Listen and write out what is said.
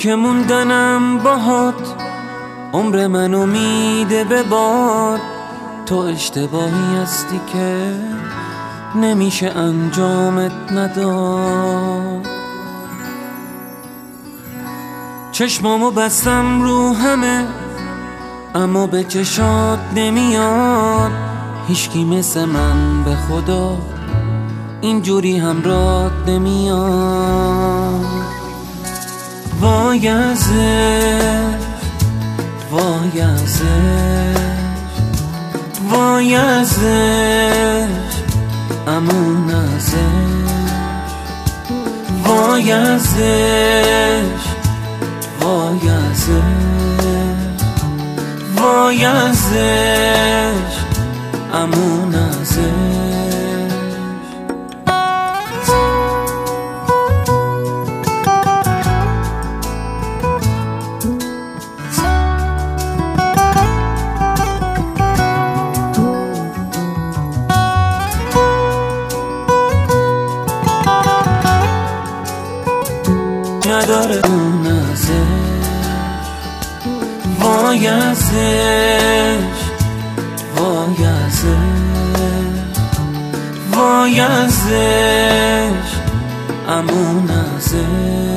که موندنم باهات عمر منو میده به باد. تو اشتباهی هستی که نمیشه انجامت نداد. چشمامو بستم رو همه اما به چشات نمیاد. هیچکی مثل من به خدا اینجوری همراهت نمیاد. وای ازش، وای ازش، وای ازش، امون ازش. وای ازش، وای ازش، وای ازش، امون ازش. نداره اون ازش. وای ازش، وای ازش، وای ازش، امون ازش.